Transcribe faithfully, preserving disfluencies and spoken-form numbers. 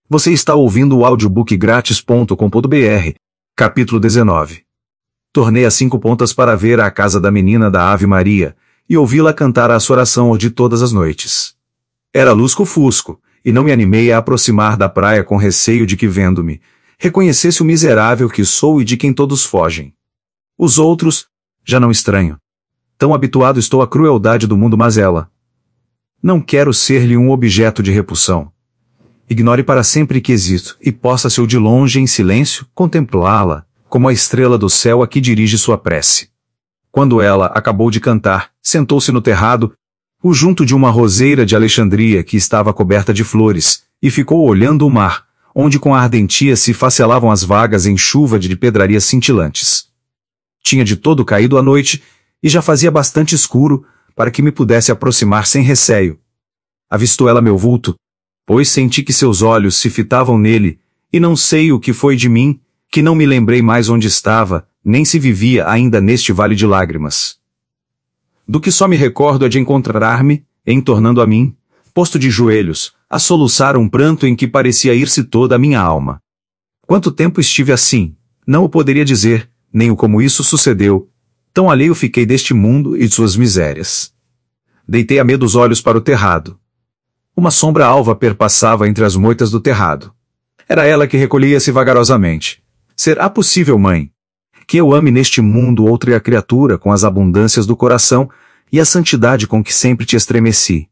Você está ouvindo o audiobook grátis ponto com ponto br, capítulo dezenove. Tornei as cinco pontas para ver a casa da menina da Ave Maria, e ouvi-la cantar a sua oração de todas as noites. Era lusco-fusco, e não me animei a aproximar da praia com receio de que, vendo-me, reconhecesse o miserável que sou e de quem todos fogem. Os outros, já não estranho. Tão habituado estou à crueldade do mundo, mas ela. Não quero ser-lhe um objeto de repulsão. Ignore para sempre que existo, e possa-se eu de longe em silêncio contemplá-la, como a estrela do céu a que dirige sua prece. Quando ela acabou de cantar, sentou-se no terrado, o junto de uma roseira de Alexandria que estava coberta de flores, e ficou olhando o mar, onde com ardentia se facelavam as vagas em chuva de pedrarias cintilantes. Tinha de todo caído a noite, e já fazia bastante escuro, para que me pudesse aproximar sem receio. Avistou ela meu vulto, pois senti que seus olhos se fitavam nele, e não sei o que foi de mim, que não me lembrei mais onde estava, nem se vivia ainda neste vale de lágrimas. Do que só me recordo é de encontrar-me, em tornando a mim, posto de joelhos, a soluçar um pranto em que parecia ir-se toda a minha alma. Quanto tempo estive assim, não o poderia dizer, nem o como isso sucedeu, tão alheio fiquei deste mundo e de suas misérias. Deitei a medo os olhos para o terrado. Uma sombra alva perpassava entre as moitas do terrado. Era ela que recolhia-se vagarosamente. Será possível, mãe, que eu ame neste mundo outra criatura com as abundâncias do coração e a santidade com que sempre te estremeci?